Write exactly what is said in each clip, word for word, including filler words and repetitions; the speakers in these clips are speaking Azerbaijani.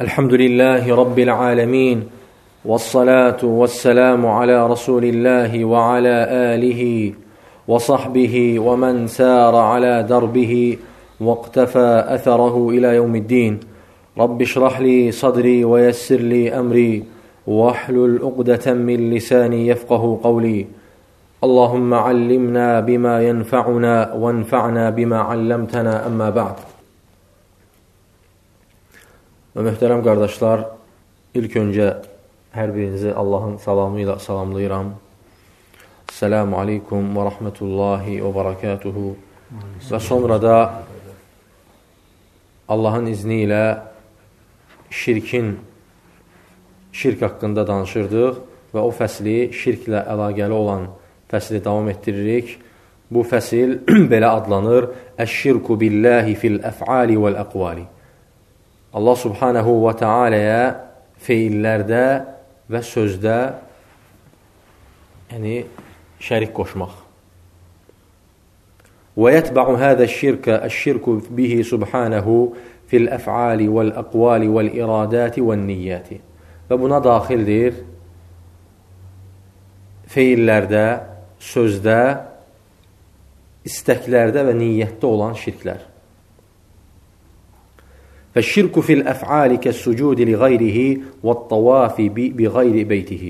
Elhamdülillahi Rabbil alemin. Vessalatu vesselamu ala Resulillahi ve ala alihi ve sahbihi ve men sâra ala derbihi ve iktefâ etherehu ila yevmiddin. Rabbi şrahli sadri ve yessirli emri ve ahlul uqdeten min lisani yefqahu qavli. Allahümme allimna bima yenfa'una ve enfa'na bima allamtana emma ba'd. Və möhtərəm qardaşlar, ilk öncə hər birinizi Allahın salamı ilə salamlayıram. Selamu aleykum və rahmetullahi və barakatuhu. Və sonra da Allahın izni ilə şirkin, şirk haqqında danışırdıq və o fəsli, şirklə əlaqəli olan fəsli davam etdiririk. Bu fəsil belə adlanır: Əş-şirku billahi fil əf'ali vəl-əqvali. Allah subhanehu və teala'ya feillərdə və sözdə yəni şərik qoşmaq. Və yətbə'u həzə şirkə əş-şirku bihi subhanehu fil əf'ali vəl-əqvali vəl-iradati vəl-niyyati. Və buna daxildir feillərdə, sözdə, istəklərdə və niyyətdə olan şirklər. فالشرك في الأفعال كالسجود لغيره والطواف بغير بيته.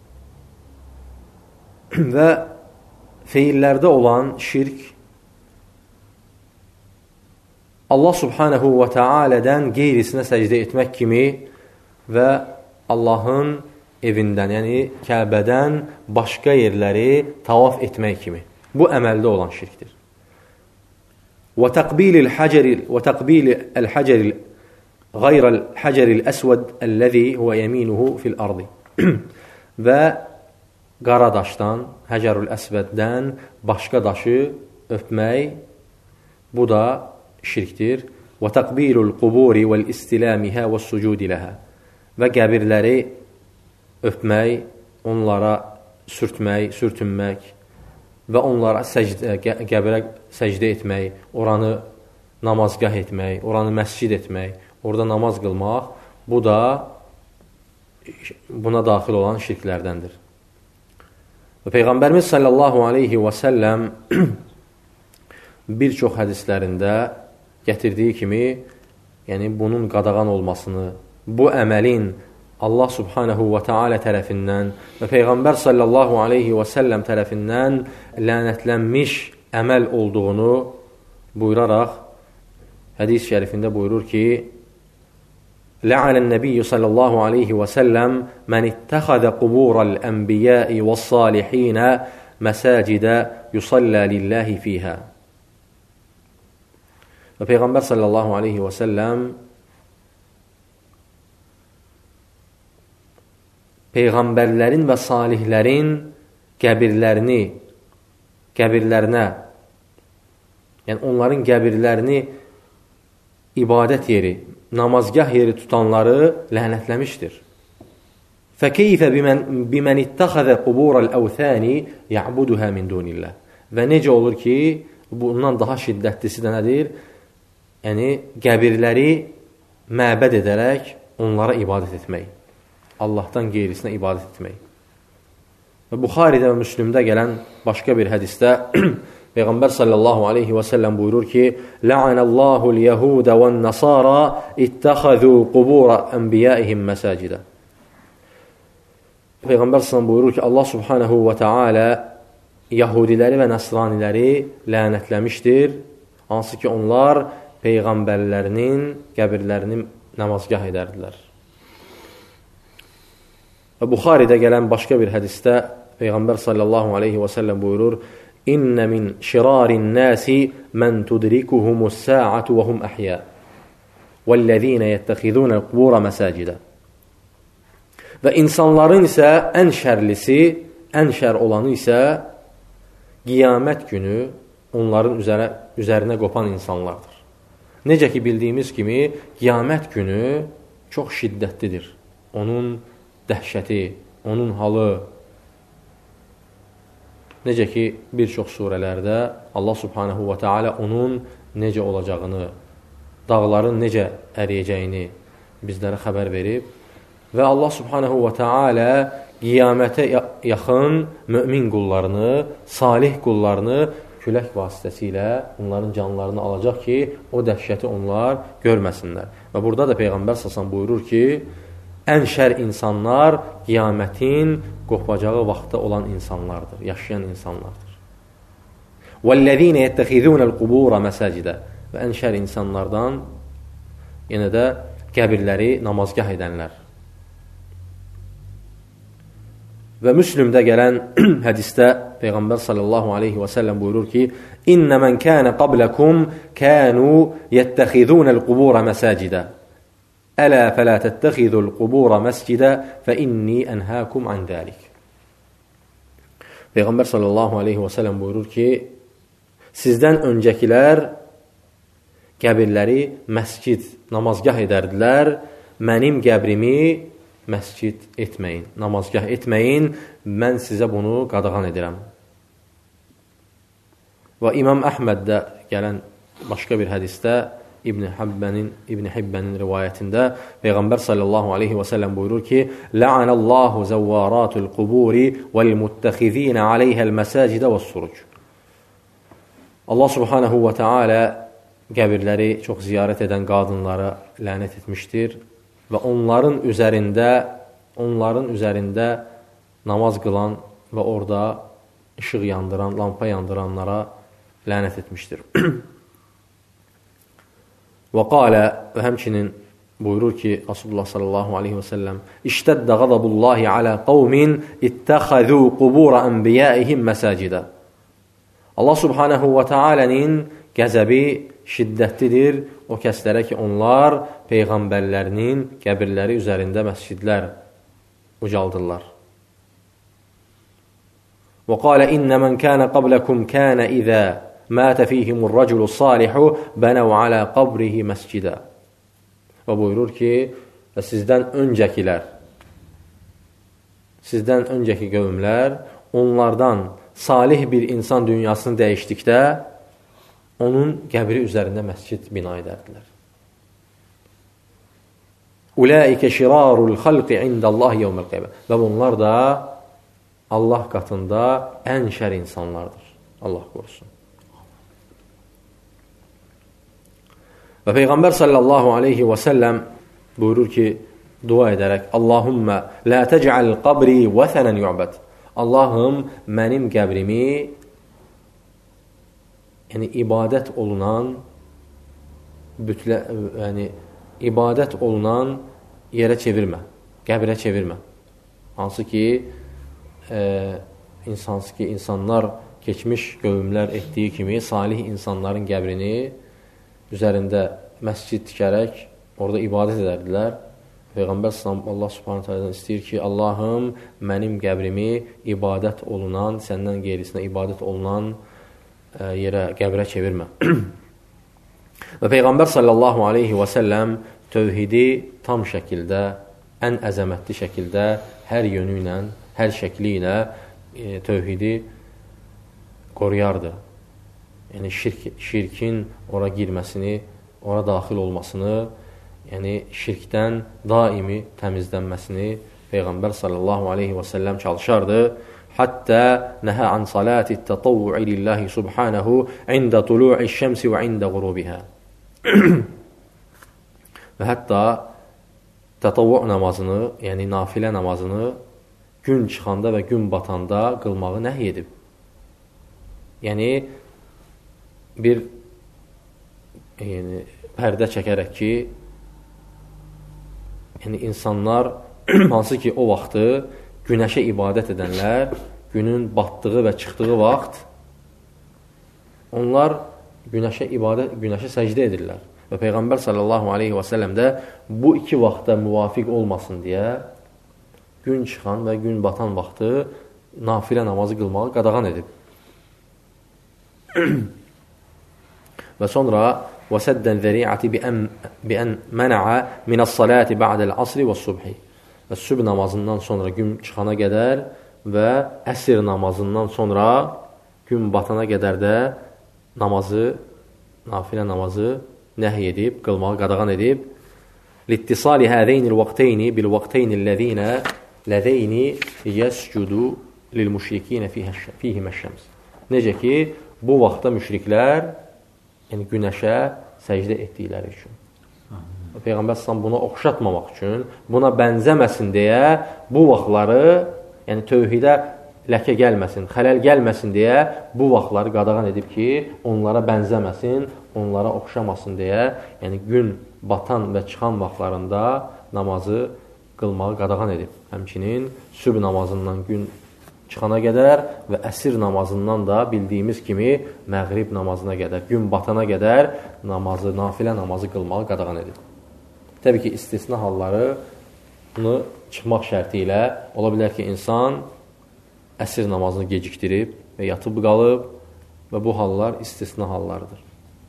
Və feillərdə olan şirk Allah subhanehu və teala'dən qeyrisinə səcdə etmək kimi və Allahın evindən, yəni Kəbədən başqa yerləri tavaf etmək kimi. Bu əməldə olan şirkdir. Və təqbilil həcəri və təqbilil həcəri غayr el-hacer el-əsvəd əlləzi huve yeminuhu fil ardı. Və qara daşdan, həcərül əsvəddən başqa daşı öpmək, bu da şirkdir. Və təqbilul quburi vəl-istilamiha və sucudi ləhə. Və qəbirləri öpmək, onlara sürtmək, sürtünmək və onlara səcdə, qəbirə səcdə etmək, oranı namazgah etmək, oranı məscid etmək, orada namaz qılmaq, bu da buna daxil olan şirklərdəndir. Və Peyğəmbərimiz sallallahu aleyhi və səlləm bir çox hədislərində gətirdiyi kimi, yəni bunun qadağan olmasını, bu əməlin Allah subhanehu və teala tərəfindən və Peyğəmbər sallallahu aleyhi və səlləm tərəfindən lənətlənmiş əməl olduğunu buyuraraq, hədis şərifində buyurur ki, لعن النبي صلى الله عليه وسلم من اتخذ قبور الأنبياء والصالحين مساجد يصلى لله فيها. Və Peyğəmbər sallallahu aleyhi və səlləm Peyğəmbərlərin və salihlərin qəbirlərini, qəbirlərinə, yəni onların qəbirlərini ibadət yeri, namazgah yeri tutanları lənətləmişdir. Fəkeyfə bimən ittəxəzə quburəl-əvthəni ya'buduhə min dunillah. Və necə olur ki, bundan daha şiddətlisi də nədir? Yəni, qəbirləri məbəd edərək onlara ibadət etmək. Allahdan qeyrisinə ibadət etmək. Və Buxaridə və Müslümdə gələn başqa bir hədisdə Peyğəmbər sallallahu aleyhi və səlləm buyurur ki, La'anəllahul yəhudə və nəsara ittəxəzü qubura ənbiyaihim məsacidə. Peyğəmbər sallallahu buyurur ki, Allah subhanehu və teala Yahudiləri və Nəsraniləri lənətləmişdir, hansı ki onlar Peyğəmbərlərinin qəbirlərini namazgah edərdilər. Və Buxaridə gələn başqa bir hədisdə Peyğəmbər sallallahu aleyhi və səlləm buyurur, İnnə min şirarin nəsi mən tudrikuhumus sa'atu və hum əhyə vəl-ləzīnə yəttəxidunəl qubura məsacidə. Və insanların isə ən şərlisi, ən şər olanı isə qiyamət günü onların üzərə, üzərinə qopan insanlardır. Necə ki bildiyimiz kimi qiyamət günü çox şiddətlidir. Onun dəhşəti, onun halı. Necə ki, bir çox surələrdə Allah subhanehu və teala onun necə olacağını, dağların necə əriyəcəyini bizlərə xəbər verib və Allah subhanahu və teala qiyamətə yaxın mömin qullarını, salih qullarını külək vasitəsilə onların canlarını alacaq ki, o dəhşəti onlar görməsinlər. Və burada da Peyğəmbər səsən buyurur ki, ən şər insanlar qiyamətin qopacağı vaxtda olan insanlardır, yaşayan insanlardır. وَالَّذ۪ينَ يَتَّخِذُونَ الْقُبُورَ مَسَاجِدَ Və ən şər insanlardan yenə də qəbirləri namazgah edənlər. Və Müslümdə gələn hədisdə Peyğəmbər sallallahu aleyhi və səlləm buyurur ki, İnnə mən kənə qabləkum kənu yəttəxidunəl qubura məsəcidə Ələ fələ təttəxidul qubura məscidə fə inni ənhəkum ən dəlik. Peyğəmbər sallallahu aleyhi və səlləm buyurur ki, sizdən öncəkilər qəbirləri məscid, namazgah edərdilər, mənim qəbrimi məscid etməyin, namazgah etməyin, mən sizə bunu qadağan edirəm. Və İmam Əhməddə gələn başqa bir hədisdə İbn Hibbənin, İbn Hibbənin rivayətində Peyğəmbər sallallahu aleyhi və səlləm buyurur ki, La'anallahu zəvvaratul quburi vəl-muttəxizinə aleyhəl məsəcidə və suruc. Allah subhanahu və teala qəbirləri çox ziyarət edən qadınlara lənət etmişdir və onların üzərində onların üzərində namaz qılan və orada işıq yandıran, lampa yandıranlara lənət etmişdir. Və qalə və həmçinin buyurur ki, Rasulullah sallallahu aleyhi və səlləm İştəddə qadabullahi alə qavmin ittəxəzü qubura ənbiyəihim məsəcidə. Allah subhanahu və teala'nın qəzəbi şiddətlidir o kəslərə ki, onlar peyğəmbərlərinin qəbirləri üzərində məscidlər ucaldırlar. Və qalə innə mən kənə qabləkum kənə izə mətə fihimur raculu salihu bənəv alə qabrihi məscidə. Və buyurur ki, sizdən öncəkilər, sizdən öncəki qövmlər onlardan salih bir insan dünyasını dəyişdikdə onun qəbri üzərində məscid bina edərdilər. Ulaikə şirarul xalqi indallahi yevməl qiyamə. Və bunlar da Allah qatında ən şər insanlardır. Allah qorusun. Və Peyğəmbər sallallahu aleyhi və səlləm buyurur ki, dua edərək, Allahümmə la təcəl qabri vəthənən yu'bəd. Allahım, mənim qəbrimi yəni ibadət olunan bütlə, yəni ibadət olunan yerə çevirmə, qəbrə çevirmə. Hansı ki, e, insansı ki, insanlar keçmiş qövmlər etdiyi kimi salih insanların qəbrini üzərində məscid tikərək orada ibadət edərdilər. Peyğəmbər Allah subhanahu ta'ala istəyir ki, Allahım, mənim qəbrimi ibadət olunan, səndən qeyrisinə ibadət olunan e, yerə, qəbrə çevirmə. Və Peyğəmbər sallallahu aleyhi və səlləm tövhidi tam şəkildə, ən əzəmətli şəkildə, hər yönü ilə, hər şəkli ilə e, tövhidi qoruyardı. Yəni şirk, şirkin ora girməsini, ora daxil olmasını, yəni şirkdən daimi təmizlənməsini Peyğəmbər sallallahu aleyhi və səlləm çalışardı. Həttə nəhə an salati tətavvü'i lillahi subhanahu ində tulu'i şəmsi və ində qurubihə. Və hətta tətavvü namazını, yəni nafilə namazını gün çıxanda və gün batanda qılmağı nəhy edib. Yəni bir yəni, pərdə çəkərək ki, yəni insanlar hansı ki o vaxtı günəşə ibadət edənlər günün batdığı və çıxdığı vaxt onlar günəşə ibadət, günəşə səcdə edirlər. Və Peyğəmbər sallallahu aleyhi və səlləm də bu iki vaxtda müvafiq olmasın deyə gün çıxan və gün batan vaxtı nafilə namazı qılmağı qadağan edib. Və sonra وَسَدَّ الذَّرِيعَةِ بِأَنْ مَنَعَ مِنَ الصَّلَاةِ بَعْدَ الْعَصْرِ وَالصُّبْحِ. Və sübh namazından sonra gün çıxana qədər və əsr namazından sonra gün batana qədər də namazı, nafilə namazı nəhy edib, qılmağı qadağan edib. littisali hədeyni l-vaqteyni bil-vaqteyni ləzine ləzeyni yəscudu lil-müşrikinə fihimə-şəms. Necə ki, bu vaxtda müşriklər yəni günəşə səcdə etdikləri üçün. Peyğəmbər s.ə.v buna oxşatmamaq üçün, buna bənzəməsin deyə bu vaxtları, yəni tövhidə ləkə gəlməsin, xələl gəlməsin deyə bu vaxtları qadağan edib ki, onlara bənzəməsin, onlara oxşamasın deyə, yəni gün batan və çıxan vaxtlarında namazı qılmağı qadağan edib. Həmçinin sübh namazından gün çıxana qədər və əsir namazından da bildiyimiz kimi məğrib namazına qədər, gün batana qədər namazı, nafilə namazı qılmağı qadağan edib. Təbii ki, istisna halları bunu çıxmaq şərti ilə ola bilər ki, insan əsir namazını gecikdirib və yatıb qalıb və bu hallar istisna hallardır.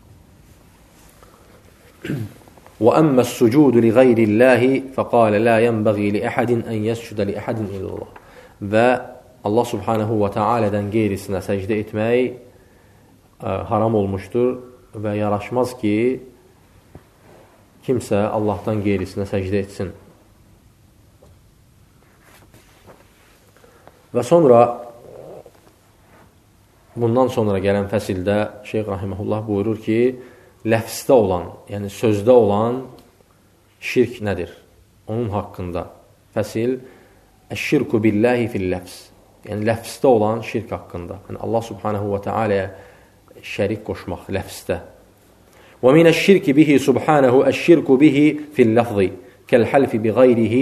وَأَمَّا السُّجُودُ لِغَيْرِ اللّٰهِ فَقَالَ لَا يَنْبَغِي لِأَحَدٍ أَنْ يَسْجُدَ لِأَحَدٍ إِلَّا اللّٰهِ Və Allah subhanehu və teala'dən qeyrisinə səcdə etmək ə, haram olmuşdur və yaraşmaz ki, kimsə Allahdan qeyrisinə səcdə etsin. Və sonra, bundan sonra gələn fəsildə Şeyx Rahiməhullah buyurur ki, ləfsdə olan, yəni sözdə olan şirk nədir? Onun haqqında fəsil, əşşirku billahi fil-ləfs. Yəni, ləfsdə olan şirk haqqında. Yəni, Allah subhanehu və teala'ya şərik qoşmaq ləfsdə. Və minəşşirki bihi subhanehu əşşirku bihi fil-ləfzi kəl-həlfi bi qayrihi.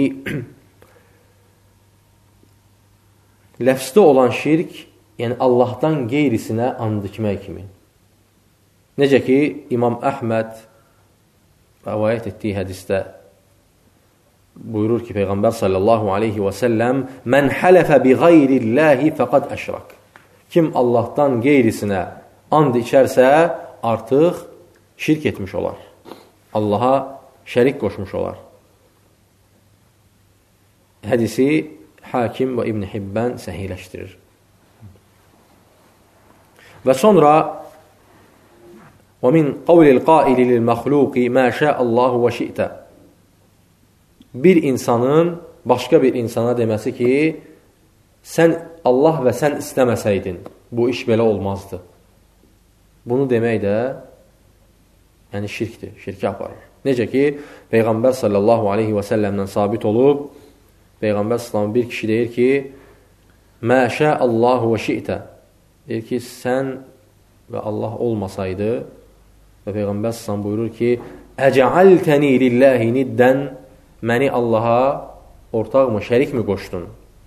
Ləfsdə olan şirk, yəni Allahdan qeyrisinə and içmək kimi. Necə ki, İmam Əhməd rəvayət etdiyi hədisdə buyurur ki, Peyğəmbər sallallahu aleyhi və səlləm mən hələfə bi qayrilləhi fəqad əşrak. Kim Allahdan qeyrisinə and içərsə, artıq şirk etmiş olar. Allaha şərik qoşmuş olar. Hədisi Hakim və İbn Hibbən səhiləşdirir. Və sonra وَمِنْ قَوْلِ الْقَائِلِ لِلْمَخْلُوقِ مَا شَاءَ اللّٰهُ وَشِئْتَ Bir insanın başqa bir insana deməsi ki, sən Allah və sən istəməsəydin, bu iş belə olmazdı. Bunu demək də yəni şirkdir, şirkə aparır. Necə ki, Peyğəmbər sallallahu aleyhi və səlləmdən sabit olub, Peyğəmbər sallallahu bir kişi deyir ki, mə şəəllahu və şi'tə deyir ki, sən və Allah olmasaydı və Peyğəmbər sallallahu buyurur ki, əcəaltəni lilləhi niddən məni Allaha ortaqmı, şərikmi qoşdun?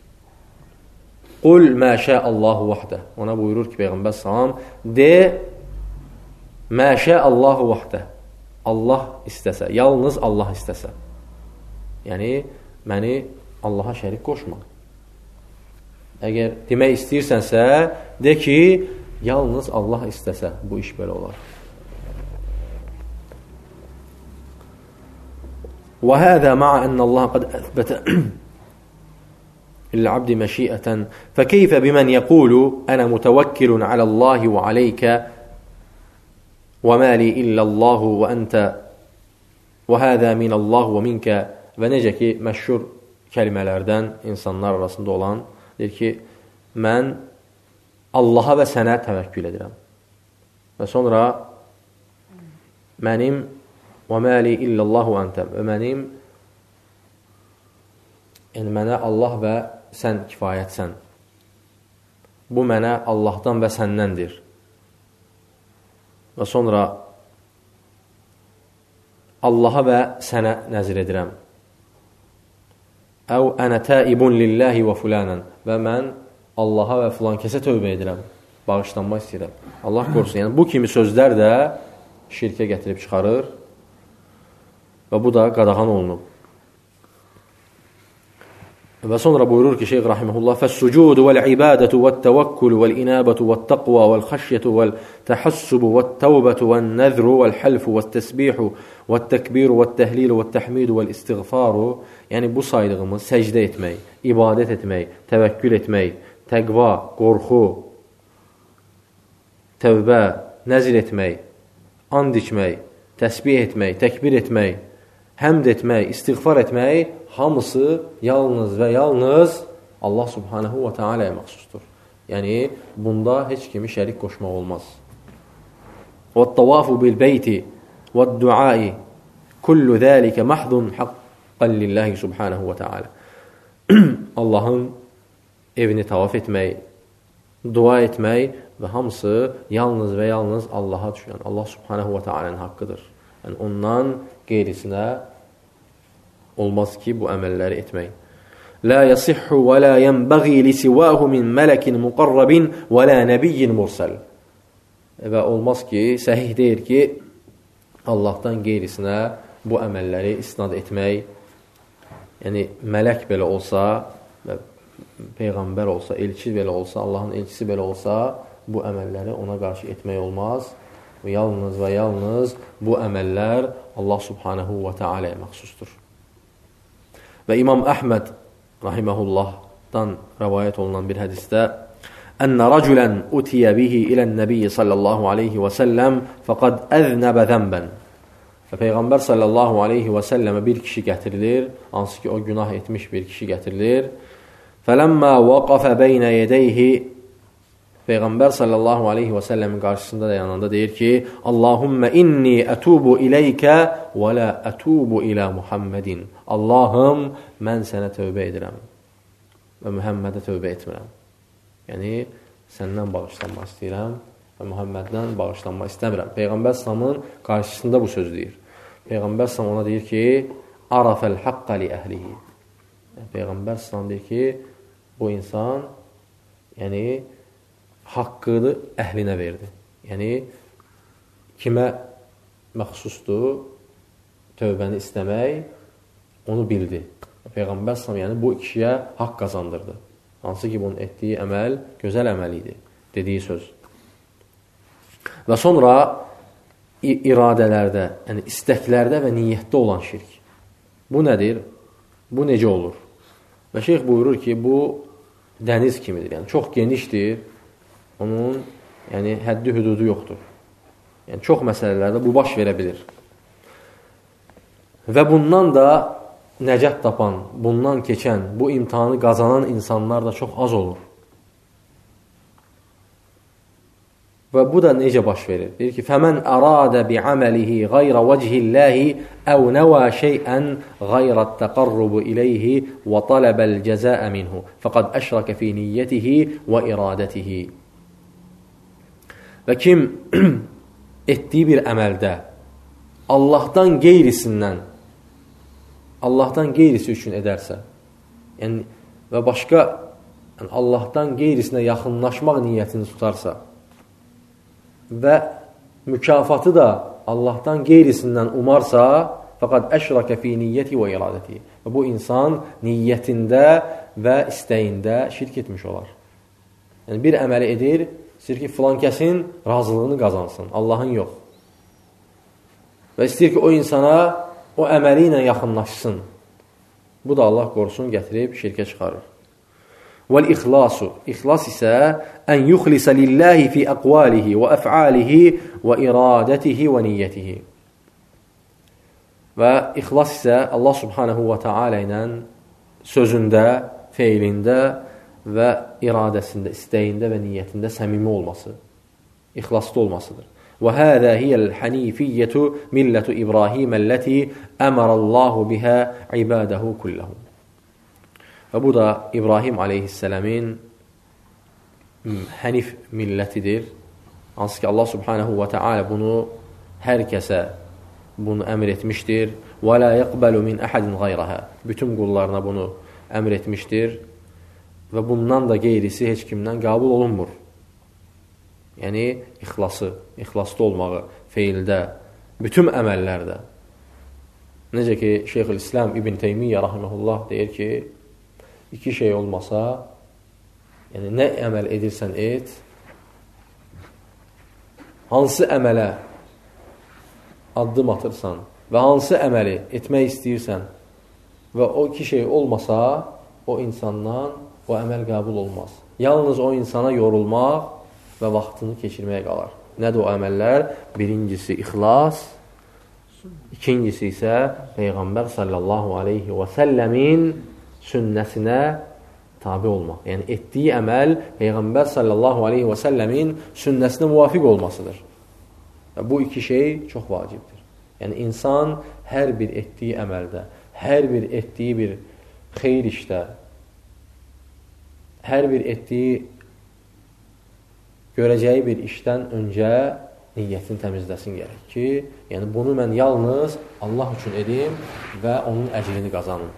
Qul mə şəəllahu vahdə ona buyurur ki, Peyğəmbər sallallahu de mə şəəllahu vahdə Allah istəsə, yalnız Allah istəsə. Yəni, məni Allaha şərik qoşma. Əgər demək istəyirsənsə, de ki, yalnız Allah istəsə, bu iş belə olar. وَهَذَا مَعَ أَنَّ اللَّهَ قَدْ أَثْبَتَ لِلْعَبْدِ مَشِيئَةً فَكَيْفَ بِمَنْ يَقُولُ أَنَا مُتَوَكِّلٌ عَلَى اللَّهِ وَعَلَيْكَ وَمَا لِي إِلَّا اللَّهُ وَأَنْتَ وَهَذَا مِنَ اللَّهُ وَمِنْكَ Və necə ki, məşhur kəlmələrdən insanlar arasında olan, deyir ki, mən Allaha və sənə təvəkkül edirəm. Və sonra mənim və məli illallahu əntə və mənim yəni mənə Allah və sən kifayətsən. Bu mənə Allahdan və səndəndir. Və sonra Allaha və sənə nəzir edirəm. Əv ənə təibun lillahi və fulanən və mən Allaha və filan kəsə tövbə edirəm, bağışlanma istəyirəm. Allah qorusun. Yəni, bu kimi sözlər də şirkə gətirib çıxarır və bu da qadağan olunub. Və sonra buyurur ki, Şeyx Rahiməhullah, فَالسُّجُودُ وَالْعِبَادَةُ وَالتَّوَكُّلُ وَالْإِنَابَةُ وَالتَّقْوَى وَالْخَشْيَةُ وَالْتَحَسُّبُ وَالتَّوْبَةُ وَالنَّذْرُ وَالْحَلْفُ وَالتَّسْبِيحُ وَالتَّكْبِيرُ وَالتَّهْلِيلُ وَالتَّحْمِيدُ وَالْإِسْتِغْفَارُ Yəni, bu saydığımız səcdə etmək, ibadət etmək, təvəkkül etmək, təqva, qorxu, tövbə, nəzir etmək, and içmək, təsbih etmək, təkbir etmək, həmd etmək, istiğfar etmək hamısı yalnız və yalnız Allah subhanahu və teala'ya məxsusdur. Yəni, bunda heç kimi şərik qoşmaq olmaz. وَالطَّوَافُ بِالْبَيْتِ وَالدُّعَاءِ كُلُّ ذَٰلِكَ مَحْضٌ حَقًّا لِلَّهِ سُبْحَانَهُ وَتَعَالَى Allahın evini tavaf etmək, dua etmək və hamısı yalnız və yalnız Allaha düşən, Allah subhanahu və teala'nın haqqıdır. Yəni, ondan qeyrisinə olmaz ki, bu əməlləri etmək. لَا يَصِحُّ وَلَا يَنْبَغِي لِسِوَاهُ مِنْ مَلَكٍ مُقَرَّبٍ وَلَا نَبِيٍّ مُرْسَلٍ Və olmaz ki, səhih deyir ki, Allahdan qeyrisinə bu əməlləri isnad etmək, yəni mələk belə olsa, peyğəmbər olsa, elçi belə olsa, Allahın elçisi belə olsa, bu əməlləri ona qarşı etmək olmaz. Və yalnız və yalnız bu əməllər Allah subhanahu və teala'ya məxsusdur. Və İmam Əhməd rahiməhullahdan rəvayət olunan bir hədisdə Ənə rəculən utiyə bihi ilən nəbiyyə sallallahu aleyhi və səlləm fəqad əznəbə zənbən Və Peyğəmbər sallallahu aleyhi və səlləmə bir kişi gətirilir, hansı ki o günah etmiş bir kişi gətirilir. Fələmmə vaqafə beynə yedəyhi Peyğəmbər sallallahu aleyhi və səlləmin qarşısında da yanında deyir ki, Allahümmə inni ətubu iləykə və lə ətubu ilə Muhammedin. Allahım, mən sənə tövbə edirəm və Muhammedə tövbə etmirəm. Yəni, səndən bağışlanmaq istəyirəm və Muhammeddən bağışlanmaq istəmirəm. Peyğəmbər sallamın qarşısında bu söz deyir. Peyğəmbər sallam ona deyir ki, arafəl haqqa li əhlihi. Peyğəmbər sallam deyir ki, bu insan, yəni, haqqını əhlinə verdi. Yəni, kimə məxsusdur tövbəni istəmək, onu bildi. Peyğəmbər sallam, yəni, bu kişiyə haqq qazandırdı. Hansı ki, bunun etdiyi əməl gözəl əməl idi, dediyi söz. Və sonra iradələrdə, yəni istəklərdə və niyyətdə olan şirk. Bu nədir? Bu necə olur? Və şeyx buyurur ki, bu dəniz kimidir. Yəni, çox genişdir. Onun yəni, həddi hüdudu yoxdur. Yəni, çox məsələlərdə bu baş verə bilir. Və bundan da nəcət tapan, bundan keçən, bu imtihanı qazanan insanlar da çox az olur. Və bu da necə baş verir? Deyir ki, فَمَنْ أَرَادَ بِعَمَلِهِ غَيْرَ وَجْهِ اللَّهِ أَوْ نَوَى شَيْئًا غَيْرَ التَّقَرُّبِ إِلَيْهِ وَطَلَبَ الْجَزَاءَ مِنْهُ فَقَدْ أَشْرَكَ فِي نِيَّتِهِ وَإِرَادَتِهِ Və kim etdiyi bir əməldə Allahdan qeyrisindən, Allahdan qeyrisi üçün edərsə, yəni, və başqa yəni, Allahdan qeyrisinə yaxınlaşmaq niyyətini tutarsa və mükafatı da Allahdan qeyrisindən umarsa, fəqad əşrəkə fi niyyəti və iradəti. Və bu insan niyyətində və istəyində şirk etmiş olar. Yəni, bir əməli edir, istəyir ki, filan kəsin razılığını qazansın, Allahın yox. Və istəyir ki, o insana o əməli ilə yaxınlaşsın. Bu da Allah qorusun gətirib şirkə çıxarır. Vəl-ixlasu. İxlas isə ən yuxlisə lillahi fi əqvalihi və əf'alihi və iradətihi və niyyətihi. Və ixlas isə Allah subhanahu və teala ilə sözündə, feilində və iradəsində, istəyində və niyyətində səmimi olması, ixlaslı olmasıdır. وَهَذَا هِيَ الْحَنِيفِيَّةُ مِلَّةُ إِبْرَاهِيمَ الَّتِي أَمَرَ اللّٰهُ بِهَا عِبَادَهُ كُلَّهُ Və bu da İbrahim aleyhissələmin hənif millətidir. Hansı ki, Allah subhanahu və teala bunu hər kəsə bunu əmr etmişdir. وَلَا يَقْبَلُ مِنْ أَحَدٍ غَيْرَهَا Bütün qullarına bunu əmr etmişdir. Və bundan da qeyrisi heç kimdən qəbul olunmur. Yəni, ixlası, ixlaslı olmağı, feildə, bütün əməllərdə. Necə ki, Şeyxülislam İbn Teymiyyə rahiməhullah deyir ki, iki şey olmasa, yəni nə əməl edirsən et, hansı əmələ addım atırsan və hansı əməli etmək istəyirsən və o iki şey olmasa, o insandan o əməl qəbul olmaz. Yalnız o insana yorulmaq və vaxtını keçirməyə qalar. Nədir o əməllər? Birincisi ixlas, İkincisi isə Peyğəmbər sallallahu aleyhi və səlləmin sünnəsinə tabi olmaq. Yəni, etdiyi əməl Peyğəmbər sallallahu aleyhi və səlləmin sünnəsinə müvafiq olmasıdır. Bu iki şey çox vacibdir. Yəni, insan hər bir etdiyi əməldə, hər bir etdiyi bir xeyir işdə, hər bir etdiyi görəcəyi bir işdən öncə niyyətini təmizləsin gərək ki, yəni bunu mən yalnız Allah üçün edim və onun əcrini qazanım.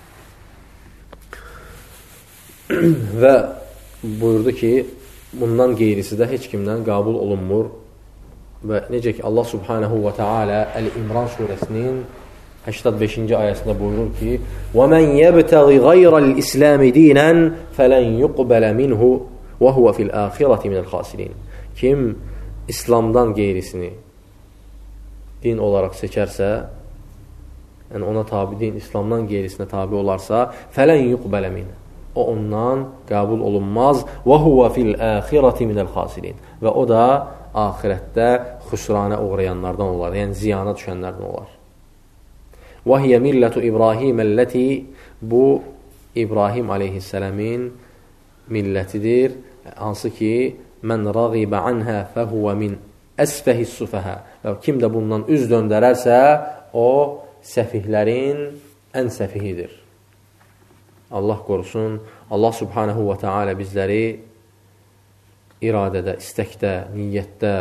Və buyurdu ki, bundan qeyrisi də heç kimdən qəbul olunmur. Və necə ki, Allah subhanahu və teala Əl-İmran surəsinin səksən beşinci ayəsində buyurur ki, وَمَنْ يَبْتَغِ غَيْرَ الْإِسْلَامِ دِينًا فَلَنْ يُقْبَلَ مِنْهُ وَهُوَ فِي الْآخِرَةِ مِنَ الْخَاسِرِينَ. Kim İslamdan qeyrisini din olaraq seçərsə, yəni ona tabi din, İslamdan qeyrisinə tabi olarsa, فَلَنْ يُقْبَلَ مِنْهُ. O ondan qəbul olunmaz. وَهُوَ فِي الْآخِرَةِ مِنَ الْخَاسِرِينَ. Və o da axirətdə xüsrana uğrayanlardan olar, yəni ziyana düşənlərdən olar. وَهِيَ مِلَّةُ إِبْرَاهِيمَ الَّتِي. Bu, İbrahim aleyhissələmin millətidir, hansı ki, mən rəğibə anhə fəhuvə min əsfəhis sufəhə. Və kim də bundan üz döndərərsə, o, səfihlərin ən səfihidir. Allah qorusun, Allah subhanahu və teala bizləri iradədə, istəkdə, niyyətdə,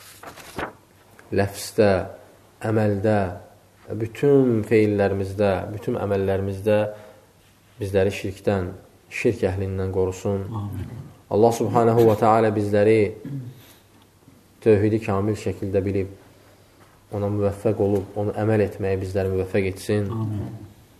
ləfsdə, əməldə, bütün feillərimizdə, bütün əməllərimizdə bizləri şirkdən, şirk əhlindən qorusun. Amin. Allah subhanahu və teala bizləri tövhidi kamil şəkildə bilib, ona müvəffəq olub, onu əməl etməyə bizləri müvəffəq etsin. Amin.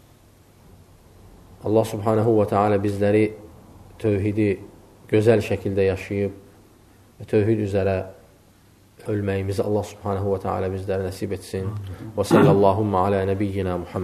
Allah subhanahu və teala bizləri tövhidi gözəl şəkildə yaşayıb və tövhid üzərə ölməyimizi Allah subhanahu və teala bizləri nəsib etsin. Və sallallahu alə nəbiyyina Muhammed.